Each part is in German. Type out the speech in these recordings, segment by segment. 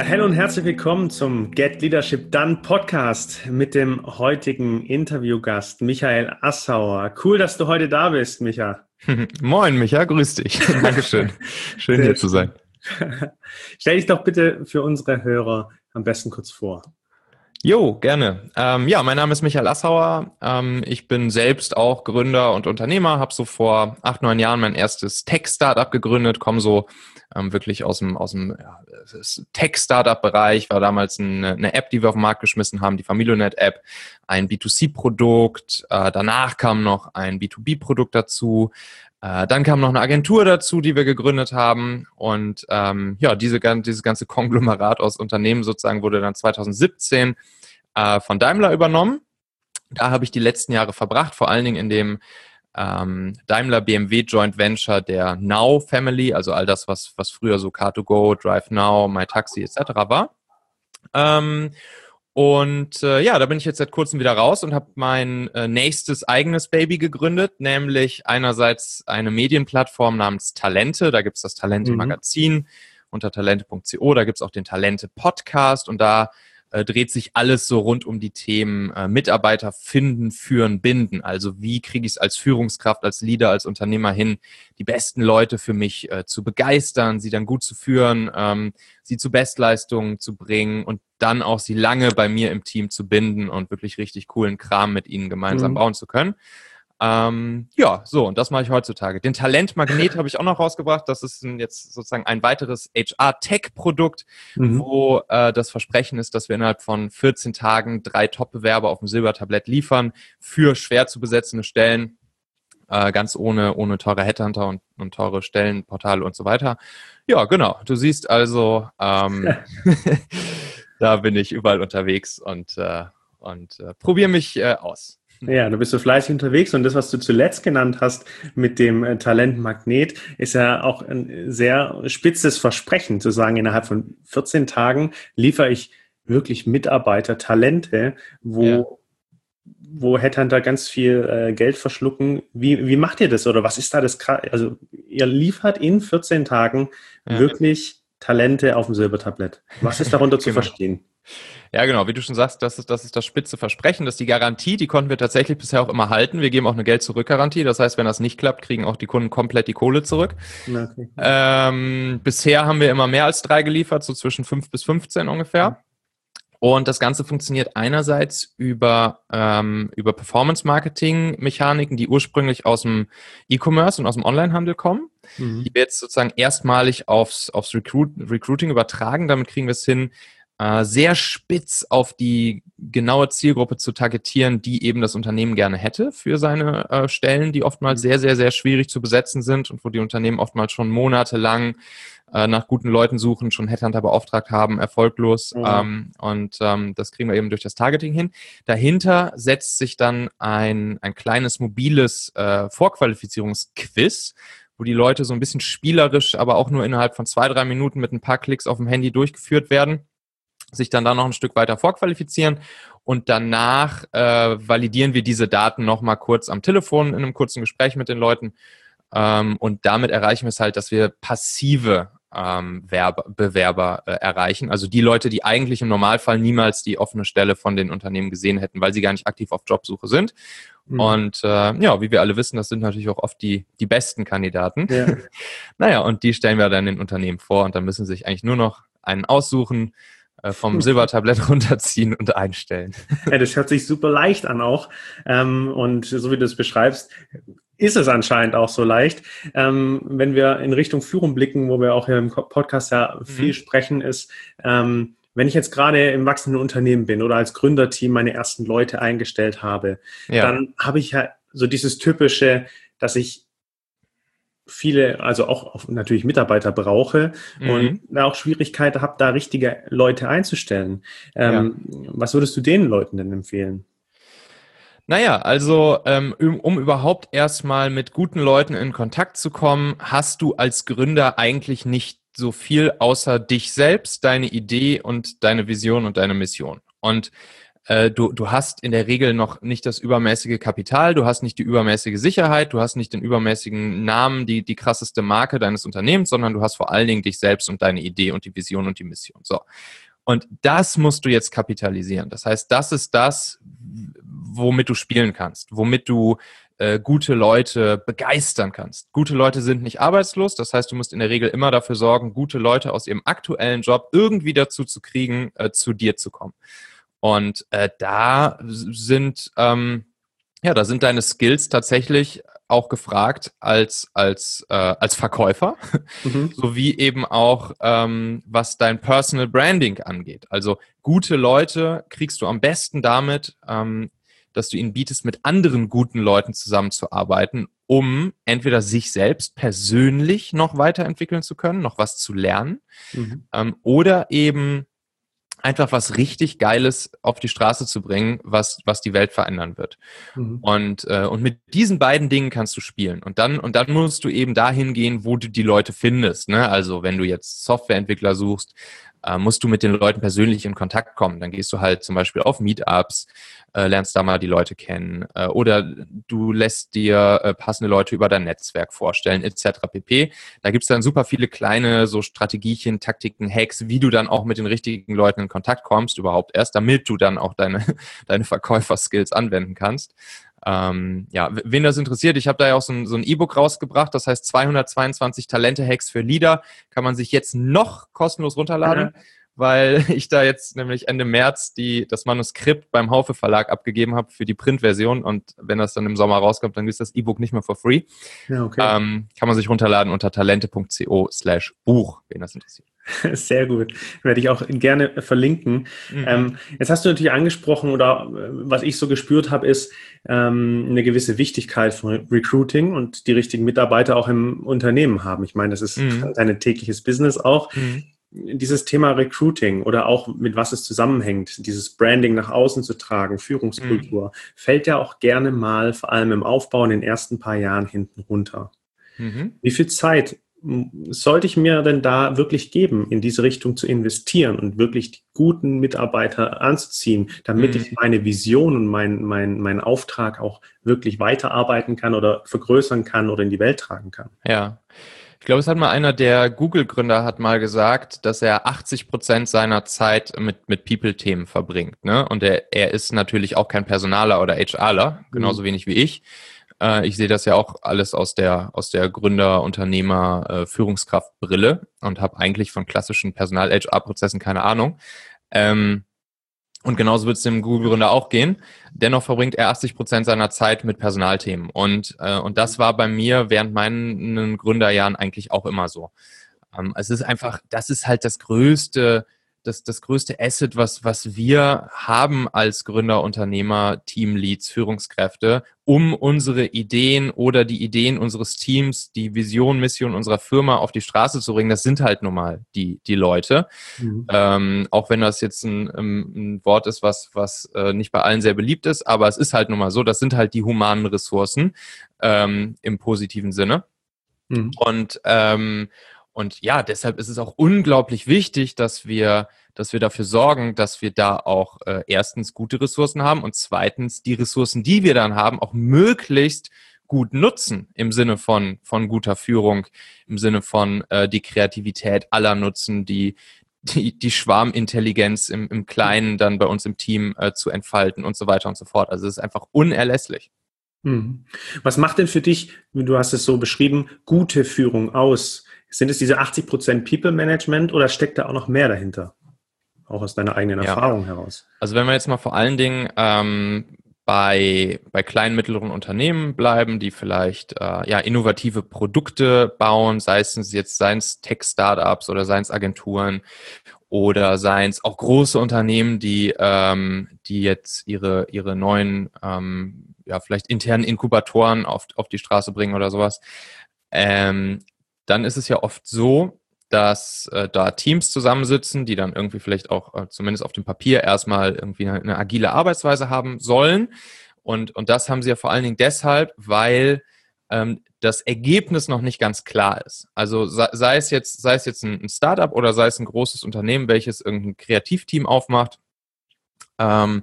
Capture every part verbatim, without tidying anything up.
hallo und herzlich willkommen zum Get Leadership Done Podcast mit dem heutigen Interviewgast Michael Assauer. Cool, dass du heute da bist, Micha. Moin, Micha, grüß dich. Dankeschön. Schön, Sehr hier zu sein. Stell dich doch bitte für unsere Hörer am besten kurz vor. Jo, gerne. Ähm, ja, mein Name ist Michael Assauer. Ähm, ich bin selbst auch Gründer und Unternehmer, habe so vor acht, neun Jahren mein erstes Tech-Startup gegründet, komme so ähm, wirklich aus dem, aus dem ja, Tech-Startup-Bereich, war damals eine, eine App, die wir auf den Markt geschmissen haben, die Familionet-App, ein B zwei C-Produkt, äh, danach kam noch ein B zwei B-Produkt dazu, äh, dann kam noch eine Agentur dazu, die wir gegründet haben und ähm, ja, diese, dieses ganze Konglomerat aus Unternehmen sozusagen wurde dann zwanzig siebzehn äh, von Daimler übernommen. Da habe ich die letzten Jahre verbracht, vor allen Dingen in dem ähm, Daimler-B M W Joint Venture der Now Family, also all das, was, was früher so Car to Go, Drive Now, MyTaxi et cetera war. Ähm, und äh, ja, da bin ich jetzt seit kurzem wieder raus und habe mein äh, nächstes eigenes Baby gegründet, nämlich einerseits eine Medienplattform namens Talente. Da gibt es das Talente-Magazin mhm. unter talente punkt co, da gibt es auch den Talente-Podcast und da äh, dreht sich alles so rund um die Themen äh, Mitarbeiter finden, führen, binden. Also wie kriege ich es als Führungskraft, als Leader, als Unternehmer hin, die besten Leute für mich äh, zu begeistern, sie dann gut zu führen, ähm, sie zu Bestleistungen zu bringen und dann auch sie lange bei mir im Team zu binden und wirklich richtig coolen Kram mit ihnen gemeinsam mhm. bauen zu können. Ähm, ja, so, und das mache ich heutzutage. Den Talentmagnet habe ich auch noch rausgebracht. Das ist ein, jetzt sozusagen ein weiteres H R-Tech-Produkt, mhm. wo äh, das Versprechen ist, dass wir innerhalb von vierzehn Tagen drei Top-Bewerber auf dem Silbertablett liefern für schwer zu besetzende Stellen, äh, ganz ohne, ohne teure Headhunter und, und teure Stellenportale und so weiter. Ja, genau. Du siehst also, ähm, da bin ich überall unterwegs und, äh, und äh, probiere mich äh, aus. Ja, du bist so fleißig unterwegs und das, was du zuletzt genannt hast mit dem äh, Talentmagnet, ist ja auch ein sehr spitzes Versprechen, zu sagen, innerhalb von vierzehn Tagen liefere ich wirklich Mitarbeiter, Talente, wo, ja. wo Headhunter ganz viel äh, Geld verschlucken. Wie, wie macht ihr das oder was ist da das? Also ihr liefert in vierzehn Tagen ja. wirklich Talente auf dem Silbertablett. Was ist darunter zu genau. verstehen? Ja, genau. Wie du schon sagst, das ist, das ist das spitze Versprechen. Das ist die Garantie. Die konnten wir tatsächlich bisher auch immer halten. Wir geben auch eine Geld-Zurück-Garantie. Das heißt, wenn das nicht klappt, kriegen auch die Kunden komplett die Kohle zurück. Okay. Ähm, bisher haben wir immer mehr als drei geliefert, so zwischen fünf bis fünfzehn ungefähr. Und das Ganze funktioniert einerseits über, ähm, über Performance-Marketing-Mechaniken, die ursprünglich aus dem E-Commerce und aus dem Onlinehandel kommen, mhm. die wir jetzt sozusagen erstmalig aufs, aufs Recruit, Recruiting übertragen. Damit kriegen wir es hin, sehr spitz auf die genaue Zielgruppe zu targetieren, die eben das Unternehmen gerne hätte für seine äh, Stellen, die oftmals sehr, sehr, sehr schwierig zu besetzen sind und wo die Unternehmen oftmals schon monatelang äh, nach guten Leuten suchen, schon Headhunter beauftragt haben, erfolglos. Mhm. Ähm, und ähm, das kriegen wir eben durch das Targeting hin. Dahinter setzt sich dann ein, ein kleines mobiles äh, Vorqualifizierungsquiz, wo die Leute so ein bisschen spielerisch, aber auch nur innerhalb von zwei, drei Minuten mit ein paar Klicks auf dem Handy durchgeführt werden, sich dann da noch ein Stück weiter vorqualifizieren und danach äh, validieren wir diese Daten nochmal kurz am Telefon in einem kurzen Gespräch mit den Leuten ähm, und damit erreichen wir es halt, dass wir passive ähm, Werbe, Bewerber äh, erreichen, also die Leute, die eigentlich im Normalfall niemals die offene Stelle von den Unternehmen gesehen hätten, weil sie gar nicht aktiv auf Jobsuche sind. Mhm. Und äh, ja, wie wir alle wissen, das sind natürlich auch oft die, die besten Kandidaten. Ja. Naja, und die stellen wir dann den Unternehmen vor und dann müssen sie sich eigentlich nur noch einen aussuchen, vom Silbertablett runterziehen und einstellen. Ja, das hört sich super leicht an auch. Ähm, und so wie du es beschreibst, ist es anscheinend auch so leicht. Ähm, wenn wir in Richtung Führung blicken, wo wir auch hier im Podcast ja viel mhm. sprechen, ist, ähm, wenn ich jetzt gerade im wachsenden Unternehmen bin oder als Gründerteam meine ersten Leute eingestellt habe, ja. dann habe ich ja so dieses typische, dass ich viele, also auch, auch natürlich Mitarbeiter brauche mhm. und da auch Schwierigkeiten habe, da richtige Leute einzustellen. Ähm, ja. Was würdest du den Leuten denn empfehlen? Naja, also ähm, um, um überhaupt erstmal mit guten Leuten in Kontakt zu kommen, hast du als Gründer eigentlich nicht so viel außer dich selbst, deine Idee und deine Vision und deine Mission. Und äh, du, du hast in der Regel noch nicht das übermäßige Kapital, du hast nicht die übermäßige Sicherheit, du hast nicht den übermäßigen Namen, die, die krasseste Marke deines Unternehmens, sondern du hast vor allen Dingen dich selbst und deine Idee und die Vision und die Mission. So. Und das musst du jetzt kapitalisieren. Das heißt, das ist das, womit du spielen kannst, womit du äh, gute Leute begeistern kannst. Gute Leute sind nicht arbeitslos, das heißt, du musst in der Regel immer dafür sorgen, gute Leute aus ihrem aktuellen Job irgendwie dazu zu kriegen, äh, zu dir zu kommen. Und äh, da sind ähm, ja, da sind deine Skills tatsächlich auch gefragt als als äh, als Verkäufer, mhm. sowie eben auch ähm, was dein Personal Branding angeht. Also gute Leute kriegst du am besten damit, ähm, dass du ihnen bietest, mit anderen guten Leuten zusammenzuarbeiten, um entweder sich selbst persönlich noch weiterentwickeln zu können, noch was zu lernen, mhm. ähm, oder eben einfach was richtig Geiles auf die Straße zu bringen, was was die Welt verändern wird. Mhm. Und äh, und mit diesen beiden Dingen kannst du spielen. Und dann und dann musst du eben dahin gehen, wo du die Leute findest. Ne? Also wenn du jetzt Softwareentwickler suchst, äh, musst du mit den Leuten persönlich in Kontakt kommen. Dann gehst du halt zum Beispiel auf Meetups, äh, lernst da mal die Leute kennen. Äh, oder du lässt dir äh, passende Leute über dein Netzwerk vorstellen, et cetera pp. Da gibt's dann super viele kleine so Strategien, Taktiken, Hacks, wie du dann auch mit den richtigen Leuten in Kontakt kommst, überhaupt erst, damit du dann auch deine, deine Verkäuferskills anwenden kannst. Ähm, ja, wen das interessiert, ich habe da ja auch so ein, so ein E-Book rausgebracht, das heißt zweihundertzweiundzwanzig Talente-Hacks für Leader, kann man sich jetzt noch kostenlos runterladen, ja. weil ich da jetzt nämlich Ende März die, das Manuskript beim Haufe Verlag abgegeben habe für die Printversion, und wenn das dann im Sommer rauskommt, dann ist das E-Book nicht mehr for free. Ja, okay. Ähm, kann man sich runterladen unter talente.co slash Buch, wen das interessiert. Sehr gut. Werde ich auch gerne verlinken. Mhm. Ähm, jetzt hast du natürlich angesprochen, oder was ich so gespürt habe, ist ähm, eine gewisse Wichtigkeit von Recruiting und die richtigen Mitarbeiter auch im Unternehmen haben. Ich meine, das ist mhm. dein tägliches Business auch. Mhm. Dieses Thema Recruiting oder auch mit was es zusammenhängt, dieses Branding nach außen zu tragen, Führungskultur, mhm. fällt ja auch gerne mal, vor allem im Aufbau in den ersten paar Jahren, hinten runter. Mhm. Wie viel Zeit sollte ich mir denn da wirklich geben, in diese Richtung zu investieren und wirklich die guten Mitarbeiter anzuziehen, damit mhm. ich meine Vision und mein, mein, mein Auftrag auch wirklich weiterarbeiten kann oder vergrößern kann oder in die Welt tragen kann? Ja, ich glaube, es hat mal einer der Google-Gründer hat mal gesagt, dass er achtzig Prozent seiner Zeit mit, mit People-Themen verbringt. Ne? Und er, er ist natürlich auch kein Personaler oder HRler, genauso mhm. wenig wie ich. Ich sehe das ja auch alles aus der aus der Gründer-, Unternehmer-, äh, Führungskraftbrille und habe eigentlich von klassischen Personal-H R-Prozessen keine Ahnung. Ähm, und genauso wird es dem Google-Gründer auch gehen. Dennoch verbringt er achtzig Prozent seiner Zeit mit Personalthemen. Und äh, und das war bei mir während meinen Gründerjahren eigentlich auch immer so. Ähm, es ist einfach, das ist halt das größte Das, das größte Asset, was, was wir haben als Gründer, Unternehmer, Teamleads, Führungskräfte, um unsere Ideen oder die Ideen unseres Teams, die Vision, Mission unserer Firma auf die Straße zu bringen, das sind halt nun mal die, die Leute. Mhm. Ähm, auch wenn das jetzt ein, ein Wort ist, was, was äh, nicht bei allen sehr beliebt ist, aber es ist halt nun mal so, das sind halt die humanen Ressourcen ähm, im positiven Sinne. Mhm. Und ähm, Und ja, deshalb ist es auch unglaublich wichtig, dass wir, dass wir dafür sorgen, dass wir da auch äh, erstens gute Ressourcen haben und zweitens die Ressourcen, die wir dann haben, auch möglichst gut nutzen im Sinne von von guter Führung, im Sinne von äh, die Kreativität aller nutzen, die die, die Schwarmintelligenz im, im Kleinen dann bei uns im Team äh, zu entfalten und so weiter und so fort. Also es ist einfach unerlässlich. Was macht denn für dich, du hast es so beschrieben, gute Führung aus? Sind es diese achtzig Prozent People Management oder steckt da auch noch mehr dahinter? Auch aus deiner eigenen ja. Erfahrung heraus. Also wenn wir jetzt mal vor allen Dingen ähm, bei, bei kleinen, mittleren Unternehmen bleiben, die vielleicht äh, ja innovative Produkte bauen, sei es jetzt seien es Tech-Startups oder seien es Agenturen oder seien es auch große Unternehmen, die ähm, die jetzt ihre ihre neuen ähm, ja vielleicht internen Inkubatoren auf auf die Straße bringen oder sowas. Ähm, dann ist es ja oft so, dass äh, da Teams zusammensitzen, die dann irgendwie vielleicht auch äh, zumindest auf dem Papier erstmal irgendwie eine, eine agile Arbeitsweise haben sollen. Und, und das haben sie ja vor allen Dingen deshalb, weil ähm, das Ergebnis noch nicht ganz klar ist. Also sei, sei es jetzt, sei es jetzt ein, ein Startup oder sei es ein großes Unternehmen, welches irgendein Kreativteam aufmacht. Ähm,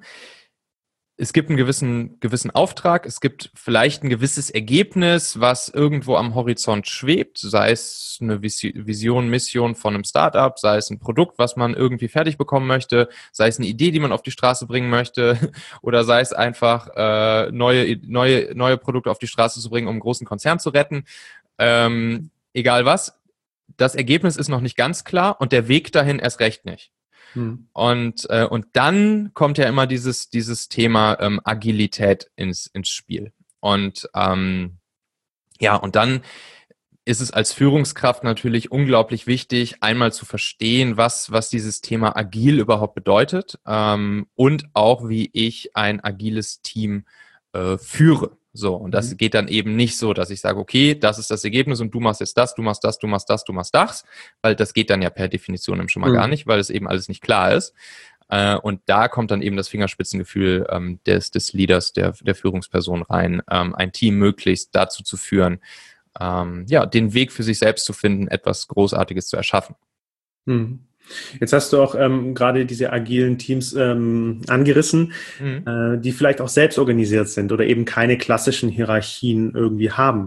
Es gibt einen gewissen, gewissen Auftrag, es gibt vielleicht ein gewisses Ergebnis, was irgendwo am Horizont schwebt, sei es eine Vision, Mission von einem Startup, sei es ein Produkt, was man irgendwie fertig bekommen möchte, sei es eine Idee, die man auf die Straße bringen möchte, oder sei es einfach äh, neue, neue, neue Produkte auf die Straße zu bringen, um einen großen Konzern zu retten. Ähm, egal was, das Ergebnis ist noch nicht ganz klar und der Weg dahin erst recht nicht. Hm. Und, äh, und dann kommt ja immer dieses, dieses Thema ähm, Agilität ins, ins Spiel. Und ähm, ja, und dann ist es als Führungskraft natürlich unglaublich wichtig, einmal zu verstehen, was, was dieses Thema agil überhaupt bedeutet, ähm, und auch, wie ich ein agiles Team äh, führe. So, und das Mhm. geht dann eben nicht so, dass ich sage, okay, das ist das Ergebnis und du machst jetzt das, du machst das, du machst das, du machst das, weil das geht dann ja per Definition eben schon mal Mhm. gar nicht, weil es eben alles nicht klar ist. Äh, und da kommt dann eben das Fingerspitzengefühl ähm, des, des Leaders, der, der Führungsperson rein, ähm, ein Team möglichst dazu zu führen, ähm, ja, den Weg für sich selbst zu finden, etwas Großartiges zu erschaffen. Mhm. Jetzt hast du auch ähm, gerade diese agilen Teams ähm, angerissen, Mhm. äh, die vielleicht auch selbst organisiert sind oder eben keine klassischen Hierarchien irgendwie haben.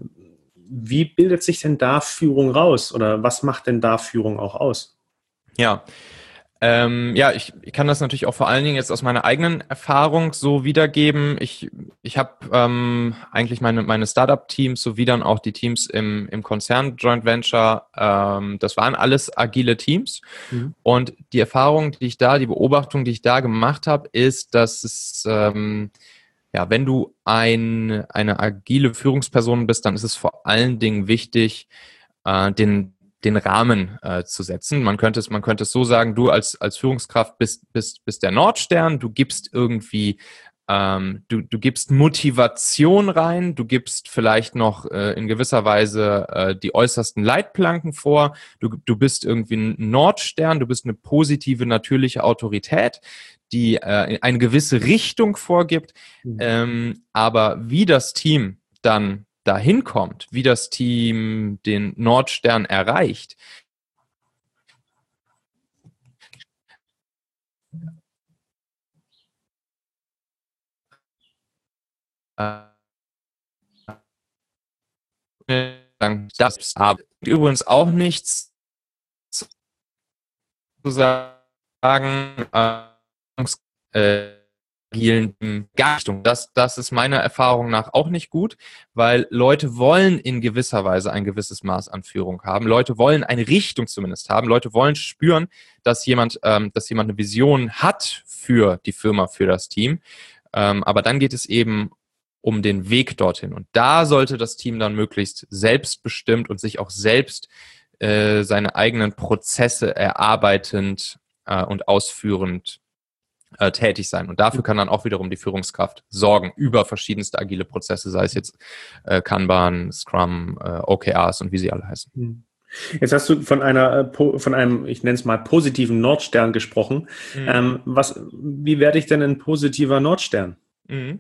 Wie bildet sich denn da Führung raus oder was macht denn da Führung auch aus? Ja, Ähm, ja, ich, ich kann das natürlich auch vor allen Dingen jetzt aus meiner eigenen Erfahrung so wiedergeben. Ich, ich habe ähm, eigentlich meine, meine Startup-Teams sowie dann auch die Teams im, im Konzern Joint Venture, ähm, das waren alles agile Teams. Mhm. Und die Erfahrung, die ich da, die Beobachtung, die ich da gemacht habe, ist, dass es, ähm, ja, wenn du ein, eine agile Führungsperson bist, dann ist es vor allen Dingen wichtig, äh, den den Rahmen äh, zu setzen. Man könnte es, man könnte es so sagen, du als, als Führungskraft bist, bist, bist der Nordstern, du gibst irgendwie, ähm, du, du gibst Motivation rein, du gibst vielleicht noch äh, in gewisser Weise äh, die äußersten Leitplanken vor, du, du bist irgendwie ein Nordstern, du bist eine positive, natürliche Autorität, die äh, eine gewisse Richtung vorgibt, Mhm. ähm, aber wie das Team dann dahin kommt, wie das Team den Nordstern erreicht, äh, das ist aber übrigens auch nichts zu sagen, äh, agilen Richtung. Das, das ist meiner Erfahrung nach auch nicht gut, weil Leute wollen in gewisser Weise ein gewisses Maß an Führung haben. Leute wollen eine Richtung zumindest haben. Leute wollen spüren, dass jemand, ähm, dass jemand eine Vision hat für die Firma, für das Team. Ähm, aber dann geht es eben um den Weg dorthin. Und da sollte das Team dann möglichst selbstbestimmt und sich auch selbst äh, seine eigenen Prozesse erarbeitend äh, und ausführend äh, tätig sein. Und dafür kann dann auch wiederum die Führungskraft sorgen über verschiedenste agile Prozesse, sei es jetzt äh, Kanban, Scrum, äh, O K Rs und wie sie alle heißen. Mhm. Jetzt hast du von einer, von einem, ich nenne es mal positiven Nordstern gesprochen. Mhm. Ähm, was, wie werde ich denn ein positiver Nordstern? Mhm.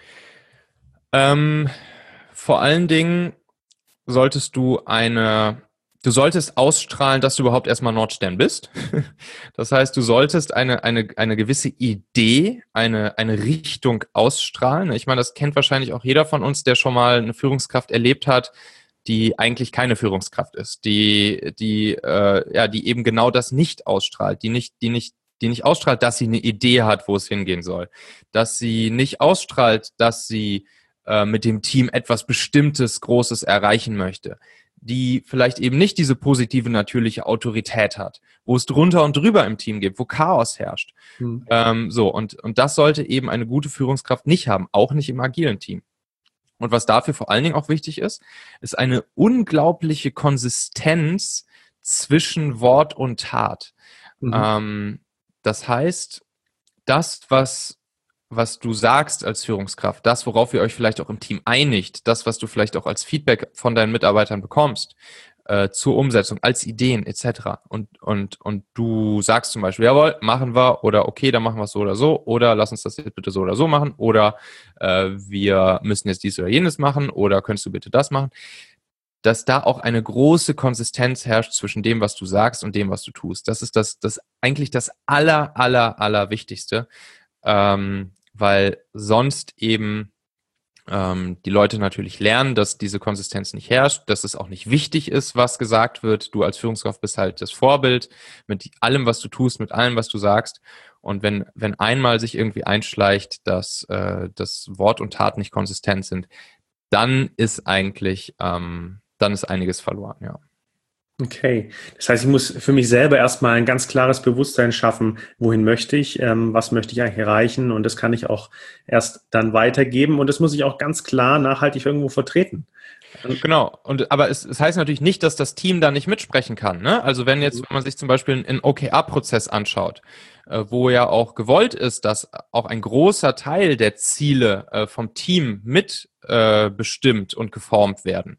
Ähm, vor allen Dingen solltest du eine, du solltest ausstrahlen, dass du überhaupt erstmal Nordstern bist. Das heißt, du solltest eine, eine, eine gewisse Idee, eine, eine Richtung ausstrahlen. Ich meine, das kennt wahrscheinlich auch jeder von uns, der schon mal eine Führungskraft erlebt hat, die eigentlich keine Führungskraft ist, die, die, äh, ja, die eben genau das nicht ausstrahlt, die nicht, die nicht, die nicht ausstrahlt, dass sie eine Idee hat, wo es hingehen soll, dass sie nicht ausstrahlt, dass sie äh, mit dem Team etwas Bestimmtes, Großes erreichen möchte, die vielleicht eben nicht diese positive, natürliche Autorität hat, wo es drunter und drüber im Team gibt, wo Chaos herrscht. Mhm. Ähm, so, und, und das sollte eben eine gute Führungskraft nicht haben, auch nicht im agilen Team. Und was dafür vor allen Dingen auch wichtig ist, ist eine unglaubliche Konsistenz zwischen Wort und Tat. Mhm. Ähm, das heißt, das, was, was du sagst als Führungskraft, das, worauf ihr euch vielleicht auch im Team einigt, das, was du vielleicht auch als Feedback von deinen Mitarbeitern bekommst, äh, zur Umsetzung, als Ideen et cetera. Und, und, und du sagst zum Beispiel, jawohl, machen wir, oder okay, dann machen wir es so oder so, oder lass uns das jetzt bitte so oder so machen, oder äh, wir müssen jetzt dies oder jenes machen, oder könntest du bitte das machen. dass da auch eine große Konsistenz herrscht zwischen dem, was du sagst und dem, was du tust. Das ist das, das eigentlich das aller, aller, aller Wichtigste, ähm, weil sonst eben ähm, die Leute natürlich lernen, dass diese Konsistenz nicht herrscht, dass es auch nicht wichtig ist, was gesagt wird. Du als Führungskraft bist halt das Vorbild mit allem, was du tust, mit allem, was du sagst. Und wenn, wenn einmal sich irgendwie einschleicht, dass äh, das Wort und Tat nicht konsistent sind, dann ist eigentlich, ähm, dann ist einiges verloren, ja. Okay. Das heißt, ich muss für mich selber erstmal ein ganz klares Bewusstsein schaffen, wohin möchte ich, ähm, was möchte ich eigentlich erreichen, und das kann ich auch erst dann weitergeben, und das muss ich auch ganz klar nachhaltig irgendwo vertreten. Genau, und aber es, es heißt natürlich nicht, dass das Team da nicht mitsprechen kann, ne? Also wenn jetzt, wenn man sich zum Beispiel einen O K R-Prozess anschaut, äh, wo ja auch gewollt ist, dass auch ein großer Teil der Ziele äh, vom Team mit äh, bestimmt und geformt werden.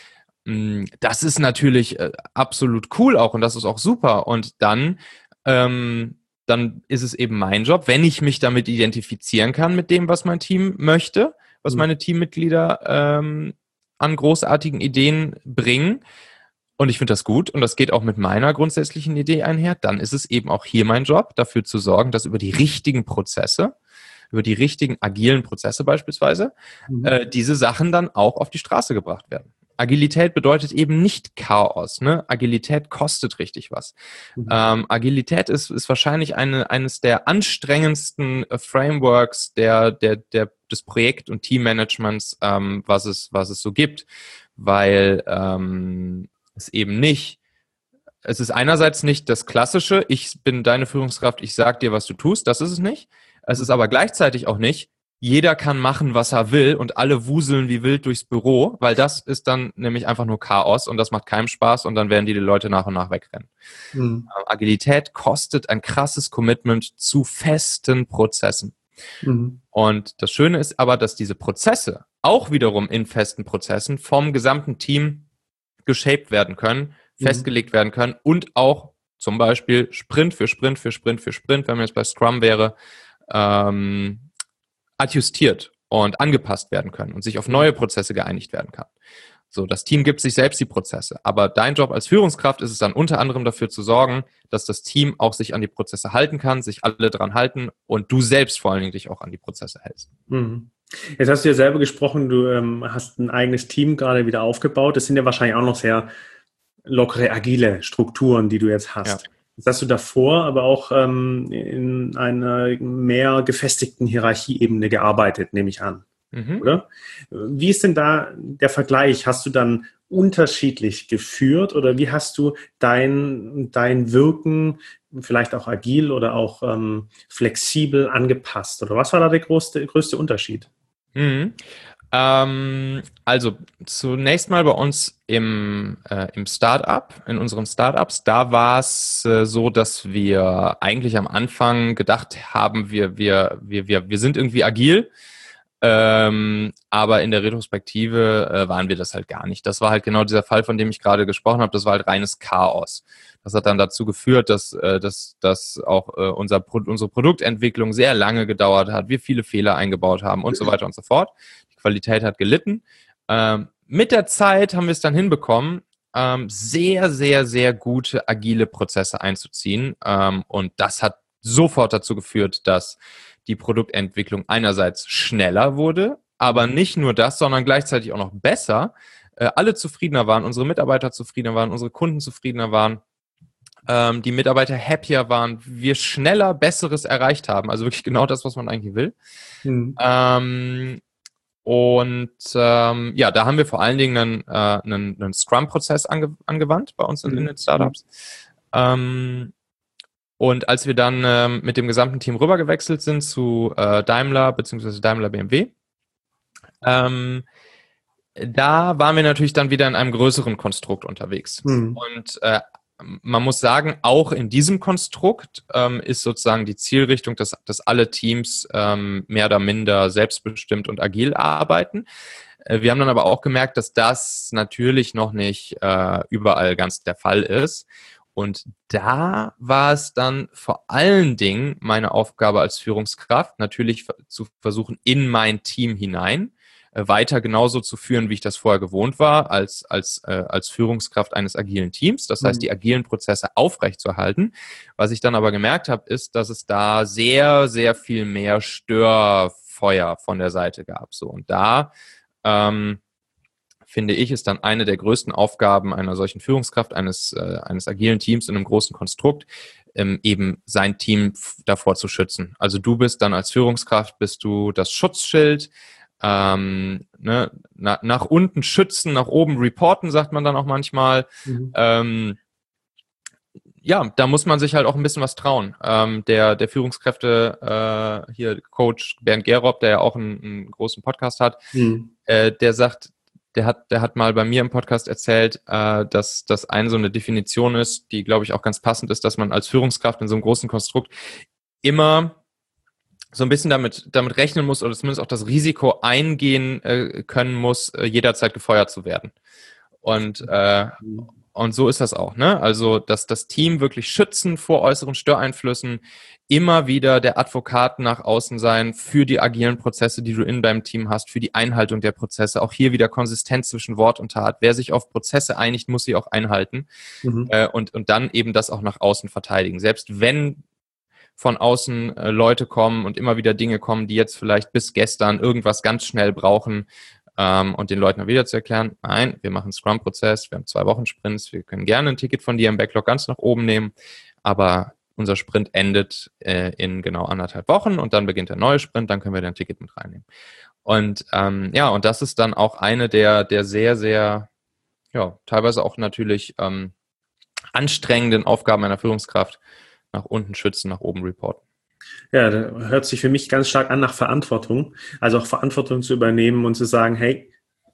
Das ist natürlich äh, absolut cool auch, und das ist auch super. Und dann, ähm, dann ist es eben mein Job, wenn ich mich damit identifizieren kann mit dem, was mein Team möchte, was meine Teammitglieder ähm, an großartigen Ideen bringen. Und ich finde das gut, und das geht auch mit meiner grundsätzlichen Idee einher. Dann ist es eben auch hier mein Job, dafür zu sorgen, dass über die richtigen Prozesse, über die richtigen agilen Prozesse beispielsweise, mhm. äh, diese Sachen dann auch auf die Straße gebracht werden. Agilität bedeutet eben nicht Chaos, ne? Agilität kostet richtig was. Mhm. Ähm, Agilität ist, ist wahrscheinlich eine, eines der anstrengendsten äh, Frameworks der, der, der, des Projekt- und Teammanagements, ähm, was es, was es so gibt, weil ähm, es eben nicht, es ist einerseits nicht das Klassische, ich bin deine Führungskraft, ich sag dir, was du tust, das ist es nicht. Es ist aber gleichzeitig auch nicht, jeder kann machen, was er will, und alle wuseln wie wild durchs Büro, weil das ist dann nämlich einfach nur Chaos, und das macht keinem Spaß, und dann werden die, die Leute nach und nach wegrennen. Mhm. Agilität kostet ein krasses Commitment zu festen Prozessen. Mhm. Und das Schöne ist aber, dass diese Prozesse auch wiederum in festen Prozessen vom gesamten Team geshaped werden können, mhm. festgelegt werden können, und auch zum Beispiel Sprint für Sprint für Sprint für Sprint, wenn man jetzt bei Scrum wäre, ähm, adjustiert und angepasst werden können und sich auf neue Prozesse geeinigt werden kann. So, das Team gibt sich selbst die Prozesse, aber dein Job als Führungskraft ist es dann unter anderem dafür zu sorgen, dass das Team auch sich an die Prozesse halten kann, sich alle dran halten, und du selbst vor allen Dingen dich auch an die Prozesse hältst. Mhm. Jetzt hast du ja selber gesprochen, du ähm, hast ein eigenes Team gerade wieder aufgebaut. Das sind ja wahrscheinlich auch noch sehr lockere, agile Strukturen, die du jetzt hast. Ja. Jetzt hast du davor aber auch ähm, in einer mehr gefestigten Hierarchieebene gearbeitet, nehme ich an, mhm. oder? Wie ist denn da der Vergleich? Hast du dann unterschiedlich geführt, oder wie hast du dein, dein Wirken vielleicht auch agil oder auch ähm, flexibel angepasst? Oder was war da der größte, größte Unterschied? Mhm. Ähm, also zunächst mal bei uns im, äh, im Startup, in unseren Startups, da war es äh, so, dass wir eigentlich am Anfang gedacht haben, wir, wir, wir, wir, wir sind irgendwie agil, ähm, aber in der Retrospektive äh, waren wir das halt gar nicht. Das war halt genau dieser Fall, von dem ich gerade gesprochen habe. Das war halt reines Chaos. Das hat dann dazu geführt, dass, äh, dass, dass auch äh, unser Pro- unsere Produktentwicklung sehr lange gedauert hat, wir viele Fehler eingebaut haben und so weiter und so fort. Qualität hat gelitten. Ähm, mit der Zeit haben wir es dann hinbekommen, ähm, sehr, sehr, sehr gute agile Prozesse einzuziehen. Ähm, und das hat sofort dazu geführt, dass die Produktentwicklung einerseits schneller wurde, aber nicht nur das, sondern gleichzeitig auch noch besser. Äh, alle zufriedener waren, unsere Mitarbeiter zufriedener waren, unsere Kunden zufriedener waren, ähm, die Mitarbeiter happier waren, wir schneller Besseres erreicht haben. Also wirklich genau das, was man eigentlich will. Mhm. Ähm, Und ähm, ja, da haben wir vor allen Dingen einen, äh, einen, einen Scrum-Prozess ange- angewandt bei uns in, in den Startups. Ähm, und als wir dann ähm, mit dem gesamten Team rübergewechselt sind zu äh, Daimler bzw. Daimler B M W, ähm, da waren wir natürlich dann wieder in einem größeren Konstrukt unterwegs. Mhm. Und äh, man muss sagen, auch in diesem Konstrukt ähm, ist sozusagen die Zielrichtung, dass, dass alle Teams ähm, mehr oder minder selbstbestimmt und agil arbeiten. Äh, wir haben dann aber auch gemerkt, dass das natürlich noch nicht äh, überall ganz der Fall ist. Und da war es dann vor allen Dingen meine Aufgabe als Führungskraft, natürlich zu versuchen, in mein Team hinein äh, weiter genauso zu führen, wie ich das vorher gewohnt war, als, als, äh, als Führungskraft eines agilen Teams. Das heißt, die agilen Prozesse aufrechtzuerhalten. Was ich dann aber gemerkt habe, ist, dass es da sehr, sehr viel mehr Störfeuer von der Seite gab. So, und da ähm, finde ich, ist dann eine der größten Aufgaben einer solchen Führungskraft, eines, äh, eines agilen Teams in einem großen Konstrukt, ähm, eben sein Team f- davor zu schützen. Also du bist dann als Führungskraft, bist du das Schutzschild, ähm, ne, na, nach unten schützen, nach oben reporten, sagt man dann auch manchmal. Mhm. Ähm, ja, da muss man sich halt auch ein bisschen was trauen. Ähm, der, der Führungskräfte, äh, hier Coach Bernd Gerob, der ja auch einen, einen großen Podcast hat, Mhm. äh, der sagt, der hat, der hat mal bei mir im Podcast erzählt, äh, dass das eine so eine Definition ist, die, glaube ich, auch ganz passend ist, dass man als Führungskraft in so einem großen Konstrukt immer so ein bisschen damit, damit rechnen muss oder zumindest auch das Risiko eingehen äh, können muss, äh, jederzeit gefeuert zu werden. Und, äh, und so ist das auch, ne? Also, dass das Team wirklich schützen vor äußeren Störeinflüssen, immer wieder der Advokat nach außen sein für die agilen Prozesse, die du in deinem Team hast, für die Einhaltung der Prozesse. Auch hier wieder Konsistenz zwischen Wort und Tat. Wer sich auf Prozesse einigt, muss sie auch einhalten. Mhm. Äh, und, und dann eben das auch nach außen verteidigen. Selbst wenn von außen äh, Leute kommen und immer wieder Dinge kommen, die jetzt vielleicht bis gestern irgendwas ganz schnell brauchen, ähm, und den Leuten auch wieder zu erklären, nein, wir machen Scrum-Prozess, wir haben zwei Wochen Sprints, wir können gerne ein Ticket von dir im Backlog ganz nach oben nehmen, aber unser Sprint endet äh, in genau anderthalb Wochen und dann beginnt der neue Sprint, dann können wir dein Ticket mit reinnehmen. Und ähm, ja, und das ist dann auch eine der, der sehr, sehr, ja, teilweise auch natürlich ähm, anstrengenden Aufgaben einer Führungskraft, nach unten schützen, nach oben reporten. Ja, da hört sich für mich ganz stark an nach Verantwortung. Also auch Verantwortung zu übernehmen und zu sagen, hey,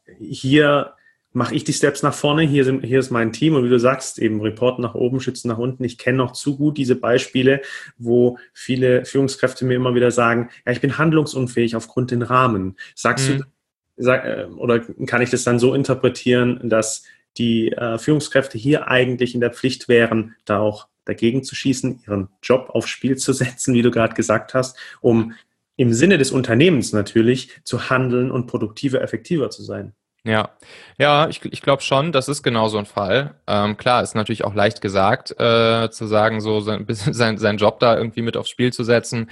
hier mache ich die Steps nach vorne, hier, sind, hier ist mein Team und wie du sagst, eben Report nach oben, Schützen nach unten. Ich kenne noch zu gut diese Beispiele, wo viele Führungskräfte mir immer wieder sagen, ja, ich bin handlungsunfähig aufgrund den Rahmen. Sagst Mhm. du, sag, oder kann ich das dann so interpretieren, dass die äh, Führungskräfte hier eigentlich in der Pflicht wären, da auch dagegen zu schießen, ihren Job aufs Spiel zu setzen, wie du gerade gesagt hast, um im Sinne des Unternehmens natürlich zu handeln und produktiver, effektiver zu sein? Ja, ja, ich, ich glaube schon, das ist genau so ein Fall. Ähm, klar, ist natürlich auch leicht gesagt, äh, zu sagen, so sein, sein, seinen Job da irgendwie mit aufs Spiel zu setzen.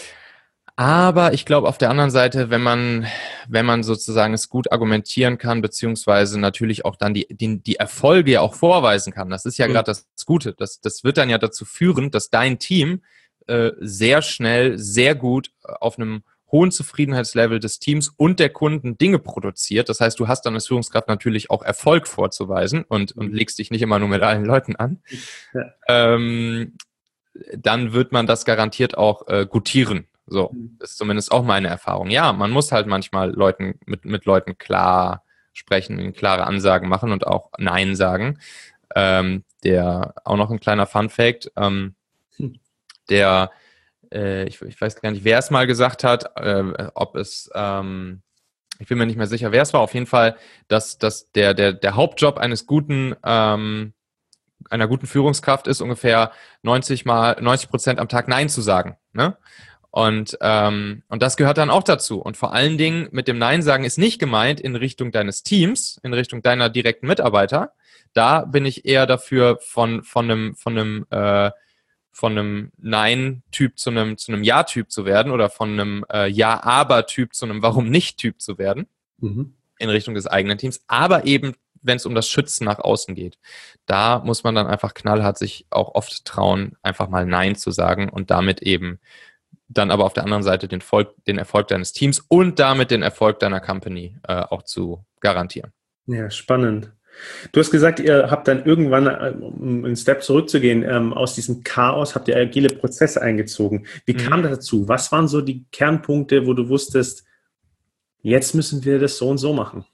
Aber ich glaube auf der anderen Seite, wenn man, wenn man sozusagen es gut argumentieren kann, beziehungsweise natürlich auch dann die, die, die Erfolge ja auch vorweisen kann, das ist ja Mhm. gerade das Gute. Das, das wird dann ja dazu führen, dass dein Team äh, sehr schnell, sehr gut auf einem hohen Zufriedenheitslevel des Teams und der Kunden Dinge produziert. Das heißt, du hast dann als Führungskraft natürlich auch Erfolg vorzuweisen und, und legst dich nicht immer nur mit allen Leuten an. Ja. Ähm, dann wird man das garantiert auch äh, gutieren. So, das ist zumindest auch meine Erfahrung. Ja, man muss halt manchmal Leuten mit, mit Leuten klar sprechen, klare Ansagen machen und auch Nein sagen. Ähm, der auch noch ein kleiner Fun-Fact, ähm, Hm. der äh, ich, ich weiß gar nicht, wer es mal gesagt hat, äh, ob es ähm, ich bin mir nicht mehr sicher, wer es war. Auf jeden Fall, dass, dass der, der, der Hauptjob eines guten ähm, einer guten Führungskraft ist, ungefähr neunzig mal neunzig Prozent am Tag Nein zu sagen. Ne? Und, ähm, und das gehört dann auch dazu. Und vor allen Dingen mit dem Nein sagen ist nicht gemeint in Richtung deines Teams, in Richtung deiner direkten Mitarbeiter. Da bin ich eher dafür, von, von einem, von einem, äh, von einem Nein-Typ zu einem, zu einem Ja-Typ zu werden oder von einem äh, Ja-Aber-Typ zu einem Warum-nicht-Typ zu werden Mhm. in Richtung des eigenen Teams, aber eben, wenn es um das Schützen nach außen geht. Da muss man dann einfach knallhart sich auch oft trauen, einfach mal Nein zu sagen und damit eben dann aber auf der anderen Seite den, Volk, den Erfolg deines Teams und damit den Erfolg deiner Company äh, auch zu garantieren. Ja, spannend. Du hast gesagt, ihr habt dann irgendwann, um einen Step zurückzugehen, ähm, aus diesem Chaos habt ihr agile Prozesse eingezogen. Wie Mhm. kam das dazu? Was waren so die Kernpunkte, wo du wusstest, jetzt müssen wir das so und so machen?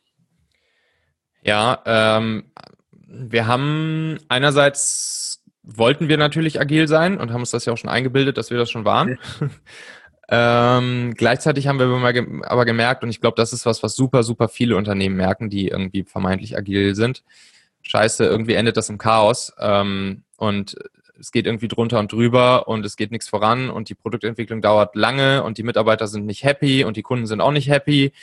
Ja, ähm, wir haben einerseits wollten wir natürlich agil sein und haben uns das ja auch schon eingebildet, dass wir das schon waren. Ja. ähm, gleichzeitig haben wir aber gemerkt, und ich glaube, das ist was, was super, super viele Unternehmen merken, die irgendwie vermeintlich agil sind. Scheiße, irgendwie endet das im Chaos ähm, und es geht irgendwie drunter und drüber und es geht nichts voran und die Produktentwicklung dauert lange und die Mitarbeiter sind nicht happy und die Kunden sind auch nicht happy.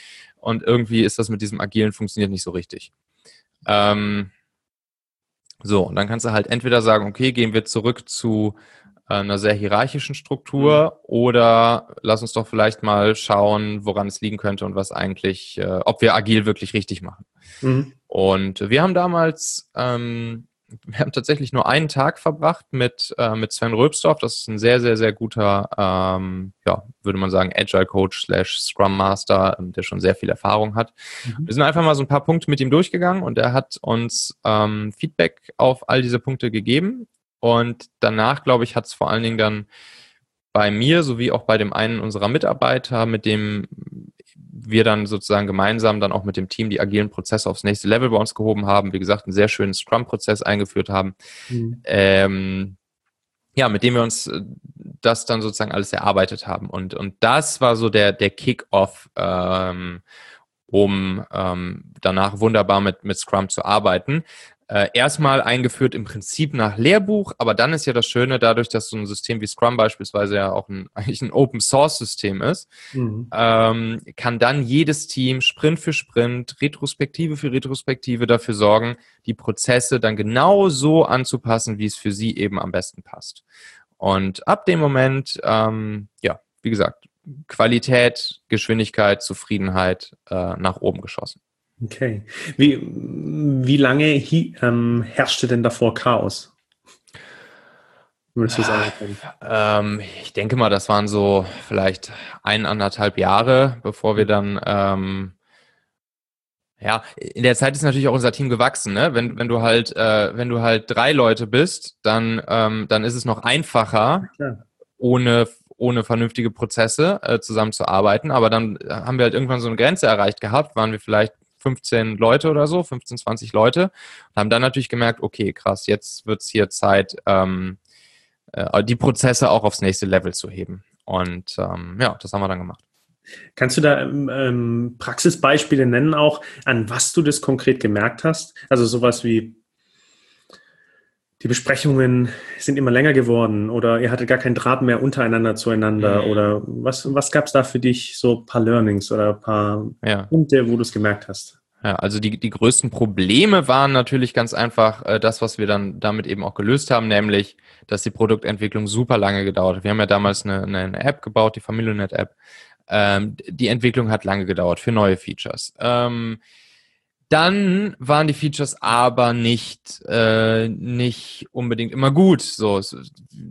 und irgendwie ist das mit diesem Agilen funktioniert nicht so richtig. Ähm, so, und dann kannst du halt entweder sagen, okay, gehen wir zurück zu äh, einer sehr hierarchischen Struktur mhm. oder lass uns doch vielleicht mal schauen, woran es liegen könnte und was eigentlich, äh, ob wir agil wirklich richtig machen. Mhm. Und wir haben damals, ähm, wir haben tatsächlich nur einen Tag verbracht mit, äh, mit Sven Röbsdorf. Das ist ein sehr, sehr, sehr guter, ähm, ja, würde man sagen, Agile Coach slash Scrum Master, der schon sehr viel Erfahrung hat. Mhm. Wir sind einfach mal so ein paar Punkte mit ihm durchgegangen und er hat uns ähm, Feedback auf all diese Punkte gegeben. Und danach, glaube ich, hat es vor allen Dingen dann bei mir sowie auch bei dem einen unserer Mitarbeiter, mit dem wir dann sozusagen gemeinsam dann auch mit dem Team die agilen Prozesse aufs nächste Level bei uns gehoben haben. Wie gesagt, einen sehr schönen Scrum-Prozess eingeführt haben. Mhm. Ähm, ja, mit dem wir uns das dann sozusagen alles erarbeitet haben. Und, und das war so der, der Kick-Off, ähm, um ähm, danach wunderbar mit, mit Scrum zu arbeiten. Äh, erstmal eingeführt im Prinzip nach Lehrbuch, aber dann ist ja das Schöne, dadurch, dass so ein System wie Scrum beispielsweise ja auch ein, eigentlich ein Open-Source-System ist, mhm. ähm, kann dann jedes Team Sprint für Sprint, Retrospektive für Retrospektive dafür sorgen, die Prozesse dann genau so anzupassen, wie es für sie eben am besten passt. Und ab dem Moment, ähm, ja, wie gesagt, Qualität, Geschwindigkeit, Zufriedenheit äh, nach oben geschossen. Okay. Wie, wie lange hi, ähm, herrschte denn davor Chaos? Würdest du sagen können? Ähm, ich denke mal, das waren so vielleicht eineinhalb Jahre, bevor wir dann, ähm, ja, in der Zeit ist natürlich auch unser Team gewachsen, ne? Wenn, wenn du halt, äh, wenn du halt drei Leute bist, dann, ähm, dann ist es noch einfacher, ja, ohne ohne vernünftige Prozesse äh, zusammenzuarbeiten. Aber dann haben wir halt irgendwann so eine Grenze erreicht gehabt, waren wir vielleicht fünfzehn Leute oder so, fünfzehn, zwanzig Leute und haben dann natürlich gemerkt, okay, krass, jetzt wird es hier Zeit, ähm, äh, die Prozesse auch aufs nächste Level zu heben. Und ähm, ja, das haben wir dann gemacht. Kannst du da ähm, Praxisbeispiele nennen auch, an was du das konkret gemerkt hast? Also sowas wie die Besprechungen sind immer länger geworden oder ihr hattet gar keinen Draht mehr untereinander zueinander mhm. oder was, was gab es da für dich so ein paar Learnings oder ein paar ja. Punkte, wo du es gemerkt hast? Ja, also die, die größten Probleme waren natürlich ganz einfach äh, das, was wir dann damit eben auch gelöst haben, nämlich, dass die Produktentwicklung super lange gedauert hat. Wir haben ja damals eine, eine App gebaut, die Familionet-App. Ähm, die Entwicklung hat lange gedauert für neue Features. Ähm, Dann waren die Features aber nicht, äh, nicht unbedingt immer gut. So, es,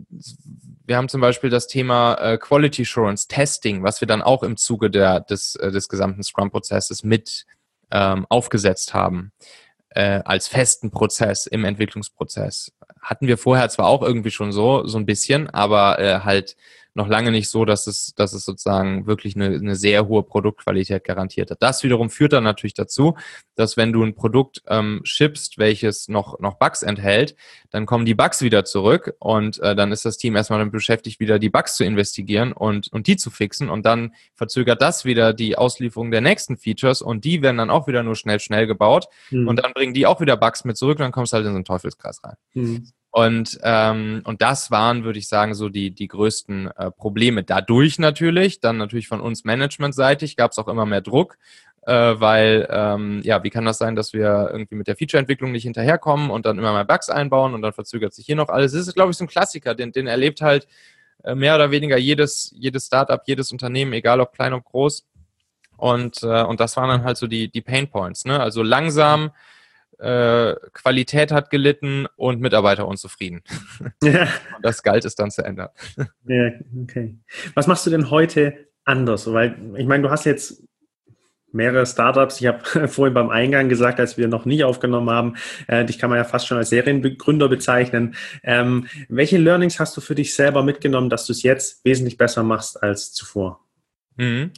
wir haben zum Beispiel das Thema äh, Quality Assurance Testing, was wir dann auch im Zuge der, des, äh, des gesamten Scrum-Prozesses mit ähm, aufgesetzt haben, äh, als festen Prozess im Entwicklungsprozess. Hatten wir vorher zwar auch irgendwie schon so, so ein bisschen, aber äh, halt noch lange nicht so, dass es, dass es sozusagen wirklich eine, eine sehr hohe Produktqualität garantiert hat. Das wiederum führt dann natürlich dazu, dass wenn du ein Produkt ähm, shippst, welches noch, noch Bugs enthält, dann kommen die Bugs wieder zurück und äh, dann ist das Team erstmal damit beschäftigt, wieder die Bugs zu investigieren und, und die zu fixen und dann verzögert das wieder die Auslieferung der nächsten Features und die werden dann auch wieder nur schnell, schnell gebaut mhm. und dann bringen die auch wieder Bugs mit zurück und dann kommst du halt in so einen Teufelskreis rein. Mhm. Und, ähm, und das waren, würde ich sagen, so die, die größten äh, Probleme. Dadurch natürlich, dann natürlich von uns managementseitig gab es auch immer mehr Druck, äh, weil, ähm, ja, wie kann das sein, dass wir irgendwie mit der Feature-Entwicklung nicht hinterherkommen und dann immer mehr Bugs einbauen und dann verzögert sich hier noch alles. Das ist, glaube ich, so ein Klassiker, den, den erlebt halt äh, mehr oder weniger jedes, jedes Startup, jedes Unternehmen, egal ob klein oder groß. Und, äh, und das waren dann halt so die, die Pain Points, ne? Also langsam, Äh, Qualität hat gelitten und Mitarbeiter unzufrieden. Ja. Und das galt es dann zu ändern. Ja, okay. Was machst du denn heute anders? Weil, ich meine, du hast jetzt mehrere Startups. Ich habe vorhin beim Eingang gesagt, als wir noch nicht aufgenommen haben, äh, dich kann man ja fast schon als Seriengründer bezeichnen. Ähm, welche Learnings hast du für dich selber mitgenommen, dass du es jetzt wesentlich besser machst als zuvor? Mhm.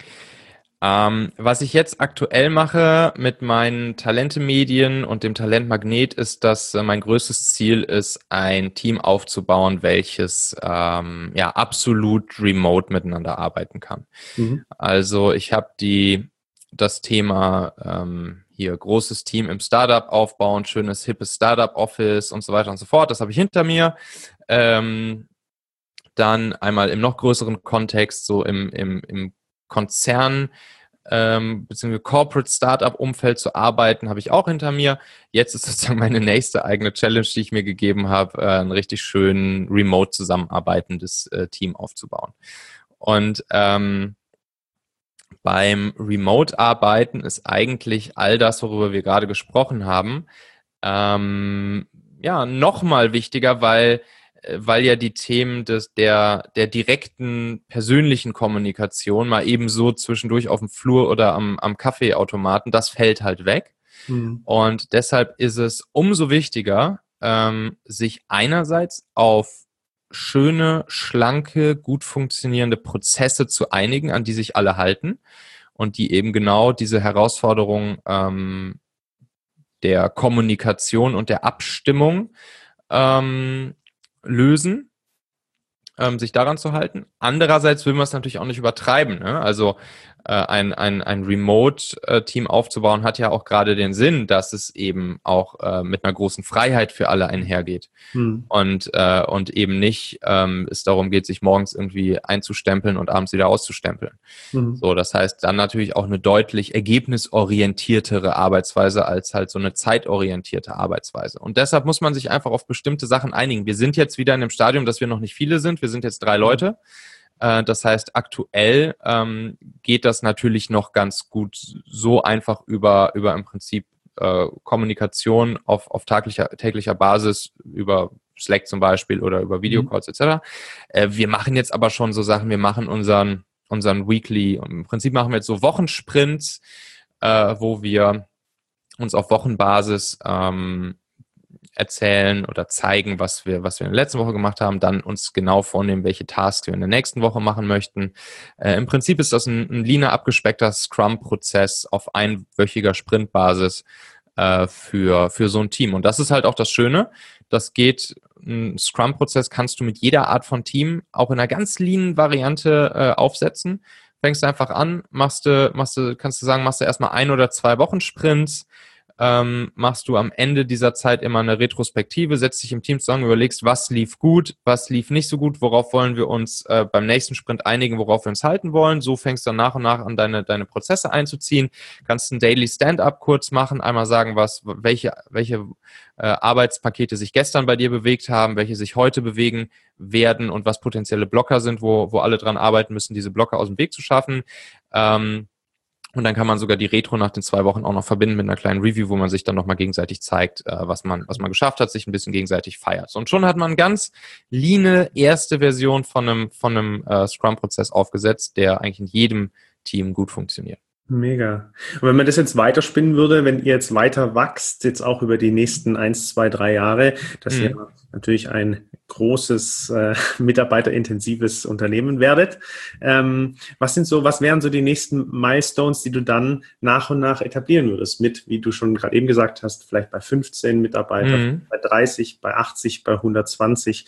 Ähm, was ich jetzt aktuell mache mit meinen Talente-Medien und dem Talentmagnet ist, dass äh, mein größtes Ziel ist, ein Team aufzubauen, welches ähm, ja absolut remote miteinander arbeiten kann. Mhm. Also ich habe die das Thema ähm, hier großes Team im Startup aufbauen, schönes hippes Startup-Office und so weiter und so fort. Das habe ich hinter mir. Ähm, dann einmal im noch größeren Kontext, so im im im Konzern ähm, beziehungsweise Corporate Startup-Umfeld zu arbeiten, habe ich auch hinter mir. Jetzt ist sozusagen meine nächste eigene Challenge, die ich mir gegeben habe, äh, ein richtig schön remote zusammenarbeitendes äh, Team aufzubauen. Und ähm, beim Remote-Arbeiten ist eigentlich all das, worüber wir gerade gesprochen haben, ähm, ja, nochmal wichtiger, weil weil ja die Themen des, der, der direkten persönlichen Kommunikation mal eben so zwischendurch auf dem Flur oder am, am Kaffeeautomaten, das fällt halt weg. Mhm. Und deshalb ist es umso wichtiger, ähm, sich einerseits auf schöne, schlanke, gut funktionierende Prozesse zu einigen, an die sich alle halten und die eben genau diese Herausforderung ähm, der Kommunikation und der Abstimmung ähm, lösen, ähm, sich daran zu halten. Andererseits will man es natürlich auch nicht übertreiben. Ne? Also äh, ein, ein, ein Remote-Team aufzubauen hat ja auch gerade den Sinn, dass es eben auch äh, mit einer großen Freiheit für alle einhergeht. Mhm. Und, äh, und eben nicht ähm, es darum geht, sich morgens irgendwie einzustempeln und abends wieder auszustempeln. Mhm. So, das heißt dann natürlich auch eine deutlich ergebnisorientiertere Arbeitsweise als halt so eine zeitorientierte Arbeitsweise. Und deshalb muss man sich einfach auf bestimmte Sachen einigen. Wir sind jetzt wieder in dem Stadium, dass wir noch nicht viele sind. Wir sind jetzt drei Leute. Äh, das heißt, aktuell ähm, geht das natürlich noch ganz gut so einfach über, über im Prinzip äh, Kommunikation auf, auf täglicher, täglicher Basis über Slack zum Beispiel oder über Videocalls et cetera. Äh, wir machen jetzt aber schon so Sachen, wir machen unseren, unseren Weekly, im Prinzip machen wir jetzt so Wochensprints, äh, wo wir uns auf Wochenbasis ähm, erzählen oder zeigen, was wir, was wir in der letzten Woche gemacht haben, dann uns genau vornehmen, welche Tasks wir in der nächsten Woche machen möchten. Äh, Im Prinzip ist das ein, ein leaner, abgespeckter Scrum-Prozess auf einwöchiger Sprintbasis äh, für, für so ein Team. Und das ist halt auch das Schöne. Das geht, ein Scrum-Prozess kannst du mit jeder Art von Team auch in einer ganz leanen Variante äh, aufsetzen. Fängst einfach an, machst du, machst du, kannst du sagen, machst du erstmal ein oder zwei Wochen Sprints, ähm, machst du am Ende dieser Zeit immer eine Retrospektive, setzt dich im Team zusammen, überlegst, was lief gut, was lief nicht so gut, worauf wollen wir uns äh, beim nächsten Sprint einigen, worauf wir uns halten wollen. So fängst du dann nach und nach an, deine, deine Prozesse einzuziehen. Kannst ein Daily Stand-up kurz machen, einmal sagen, was, welche, welche äh, Arbeitspakete sich gestern bei dir bewegt haben, welche sich heute bewegen werden und was potenzielle Blocker sind, wo, wo alle dran arbeiten müssen, diese Blocker aus dem Weg zu schaffen. Ähm, Und dann kann man sogar die Retro nach den zwei Wochen auch noch verbinden mit einer kleinen Review, wo man sich dann nochmal gegenseitig zeigt, äh, was man, was man geschafft hat, sich ein bisschen gegenseitig feiert. Und schon hat man eine ganz leane erste Version von einem, von einem äh, Scrum-Prozess aufgesetzt, der eigentlich in jedem Team gut funktioniert. Mega. Und wenn man das jetzt weiterspinnen würde, wenn ihr jetzt weiter wachst, jetzt auch über die nächsten eins, zwei, drei Jahre, dass mhm. ihr natürlich ein großes, äh, mitarbeiterintensives Unternehmen werdet. Ähm, was sind so, was wären so die nächsten Milestones, die du dann nach und nach etablieren würdest? Mit, wie du schon gerade eben gesagt hast, vielleicht bei fünfzehn Mitarbeitern, mhm. bei dreißig, bei achtzig, bei hundertzwanzig.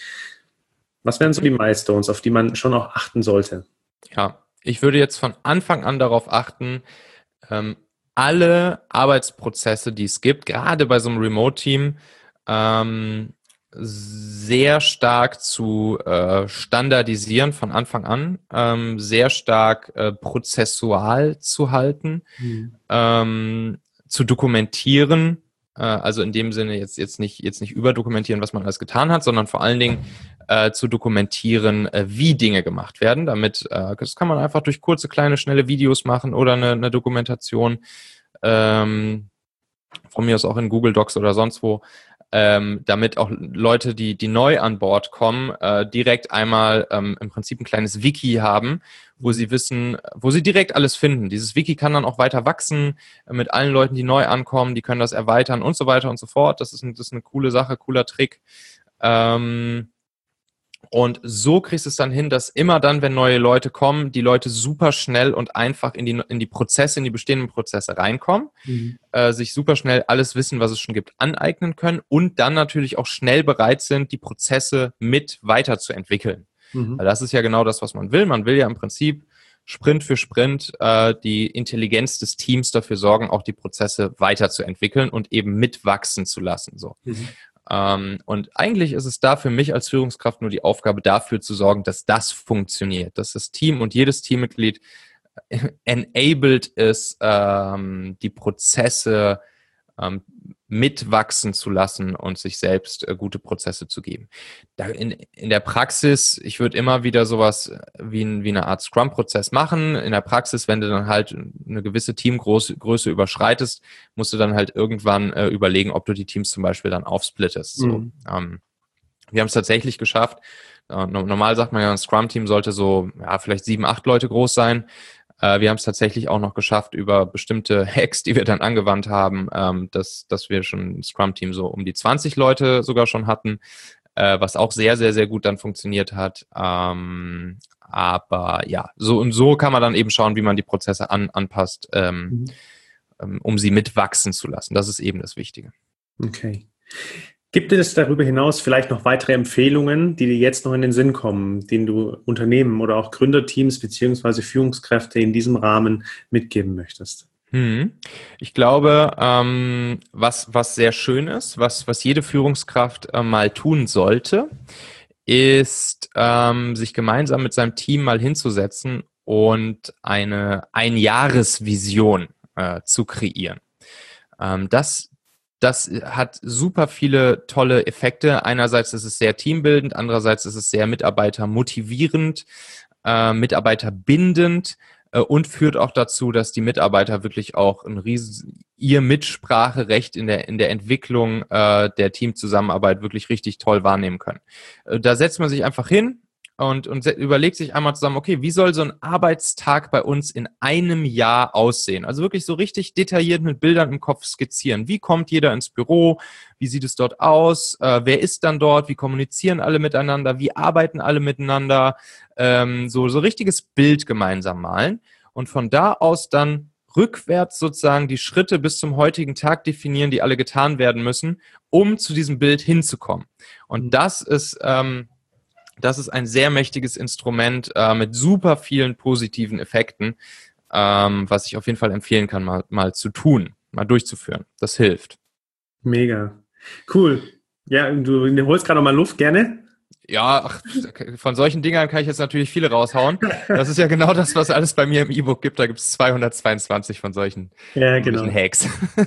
Was wären so die Milestones, auf die man schon auch achten sollte? Ja. Ich würde jetzt von Anfang an darauf achten, ähm, alle Arbeitsprozesse, die es gibt, gerade bei so einem Remote-Team, ähm, sehr stark zu äh, standardisieren von Anfang an, ähm, sehr stark äh, prozessual zu halten, mhm. ähm, zu dokumentieren, äh, also in dem Sinne jetzt, jetzt, nicht, jetzt nicht überdokumentieren, was man alles getan hat, sondern vor allen Dingen Äh, zu dokumentieren, äh, wie Dinge gemacht werden. Damit, äh, das kann man einfach durch kurze, kleine, schnelle Videos machen oder eine, eine Dokumentation, ähm, von mir aus auch in Google Docs oder sonst wo, ähm, damit auch Leute, die, die neu an Bord kommen, äh, direkt einmal ähm, im Prinzip ein kleines Wiki haben, wo sie wissen, wo sie direkt alles finden. Dieses Wiki kann dann auch weiter wachsen äh, mit allen Leuten, die neu ankommen, die können das erweitern und so weiter und so fort. Das ist, ein, das ist eine coole Sache, cooler Trick. Ähm, Und so kriegst du es dann hin, dass immer dann, wenn neue Leute kommen, die Leute super schnell und einfach in die, in die Prozesse, in die bestehenden Prozesse reinkommen, mhm. äh, sich super schnell alles Wissen, was es schon gibt, aneignen können und dann natürlich auch schnell bereit sind, die Prozesse mit weiterzuentwickeln. Mhm. Weil das ist ja genau das, was man will. Man will ja im Prinzip Sprint für Sprint äh, die Intelligenz des Teams dafür sorgen, auch die Prozesse weiterzuentwickeln und eben mitwachsen zu lassen. So. Mhm. Ähm, und eigentlich ist es da für mich als Führungskraft nur die Aufgabe, dafür zu sorgen, dass das funktioniert, dass das Team und jedes Teammitglied enabled es, ähm, die Prozesse ähm, mitwachsen zu lassen und sich selbst äh, gute Prozesse zu geben. Da in, in der Praxis, ich würde immer wieder sowas wie, ein, wie eine Art Scrum-Prozess machen. In der Praxis, wenn du dann halt eine gewisse Teamgröße Größe überschreitest, musst du dann halt irgendwann äh, überlegen, ob du die Teams zum Beispiel dann aufsplittest. So, Mhm. ähm, wir haben es tatsächlich geschafft. Äh, normal sagt man ja, ein Scrum-Team sollte so ja, vielleicht sieben, acht Leute groß sein. Wir haben es tatsächlich auch noch geschafft, über bestimmte Hacks, die wir dann angewandt haben, ähm, dass, dass wir schon ein Scrum-Team so um die zwanzig Leute sogar schon hatten, äh, was auch sehr, sehr, sehr gut dann funktioniert hat. Ähm, aber ja, so und so kann man dann eben schauen, wie man die Prozesse an, anpasst, ähm, mhm. um sie mitwachsen zu lassen. Das ist eben das Wichtige. Okay. Gibt es darüber hinaus vielleicht noch weitere Empfehlungen, die dir jetzt noch in den Sinn kommen, denen du Unternehmen oder auch Gründerteams beziehungsweise Führungskräfte in diesem Rahmen mitgeben möchtest? Hm. Ich glaube, ähm, was, was sehr schön ist, was, was jede Führungskraft äh, mal tun sollte, ist, ähm, sich gemeinsam mit seinem Team mal hinzusetzen und eine Einjahresvision äh, zu kreieren. Ähm, das Das hat super viele tolle Effekte. Einerseits ist es sehr teambildend, andererseits ist es sehr mitarbeitermotivierend, äh, mitarbeiterbindend äh, und führt auch dazu, dass die Mitarbeiter wirklich auch ein riesen, ihr Mitspracherecht in der in der Entwicklung äh, der Teamzusammenarbeit wirklich richtig toll wahrnehmen können. Äh, da setzt man sich einfach hin und, und überlegt sich einmal zusammen, okay, wie soll so ein Arbeitstag bei uns in einem Jahr aussehen? Also wirklich so richtig detailliert mit Bildern im Kopf skizzieren. Wie kommt jeder ins Büro? Wie sieht es dort aus? Äh, wer ist dann dort? Wie kommunizieren alle miteinander? Wie arbeiten alle miteinander? Ähm, so, so richtiges Bild gemeinsam malen und von da aus dann rückwärts sozusagen die Schritte bis zum heutigen Tag definieren, die alle getan werden müssen, um zu diesem Bild hinzukommen. Und das ist... Ähm, Das ist ein sehr mächtiges Instrument äh, mit super vielen positiven Effekten, ähm, was ich auf jeden Fall empfehlen kann, mal, mal zu tun, mal durchzuführen. Das hilft. Mega. Cool. Ja, du holst gerade noch mal Luft, gerne. Ja, ach, von solchen Dingern kann ich jetzt natürlich viele raushauen. Das ist ja genau das, was alles bei mir im E-Book gibt. Da gibt es zweihundertzweiundzwanzig von solchen, ja, von genau. solchen Hacks.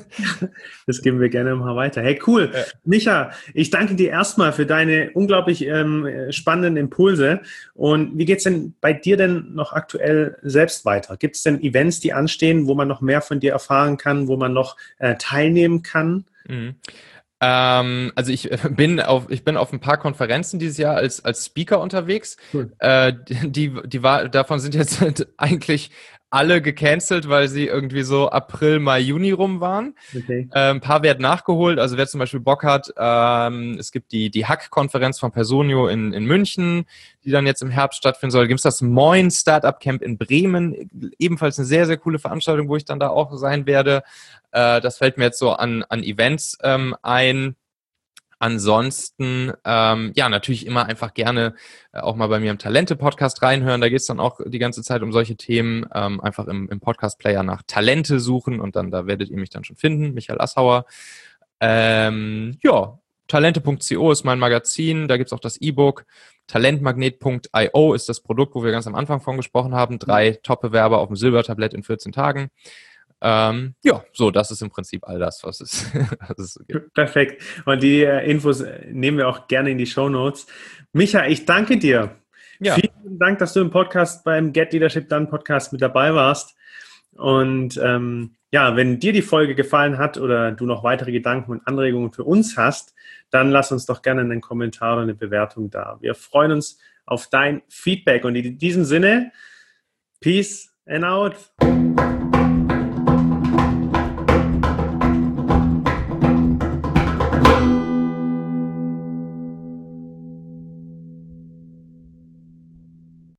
Das geben wir gerne mal weiter. Hey, cool. Ja. Micha, ich danke dir erstmal für deine unglaublich ähm, spannenden Impulse. Und wie geht's denn bei dir denn noch aktuell selbst weiter? Gibt es denn Events, die anstehen, wo man noch mehr von dir erfahren kann, wo man noch äh, teilnehmen kann? Mhm. Ähm, also ich bin auf ich bin auf ein paar Konferenzen dieses Jahr als als Speaker unterwegs. Cool. Äh, die die war davon sind jetzt eigentlich alle gecancelt, weil sie irgendwie so April, Mai, Juni rum waren. Okay. Äh, ein paar werden nachgeholt. Also wer zum Beispiel Bock hat, ähm, es gibt die die Hack-Konferenz von Personio in in München, die dann jetzt im Herbst stattfinden soll. Gibt es das Moin Startup Camp in Bremen, ebenfalls eine sehr sehr coole Veranstaltung, wo ich dann da auch sein werde. Äh, das fällt mir jetzt so an an Events ähm, ein. Ansonsten, ähm, ja, natürlich immer einfach gerne äh, auch mal bei mir im Talente-Podcast reinhören. Da geht es dann auch die ganze Zeit um solche Themen. Ähm, einfach im, im Podcast-Player nach Talente suchen und dann, da werdet ihr mich dann schon finden, Michael Assauer. Ähm, ja, talente punkt co ist mein Magazin, da gibt es auch das E-Book. talentmagnet punkt io ist das Produkt, wo wir ganz am Anfang von gesprochen haben. Drei Top-Bewerber auf dem Silbertablett in vierzehn Tagen. Ähm, ja, so, das ist im Prinzip all das, was es, was es so gibt. Perfekt. Und die äh, Infos nehmen wir auch gerne in die Shownotes. Micha, ich danke dir. Ja. Vielen Dank, dass du im Podcast beim Get Leadership Done Podcast mit dabei warst. Und ähm, ja, wenn dir die Folge gefallen hat oder du noch weitere Gedanken und Anregungen für uns hast, dann lass uns doch gerne einen Kommentar oder eine Bewertung da. Wir freuen uns auf dein Feedback. Und in diesem Sinne, Peace and out.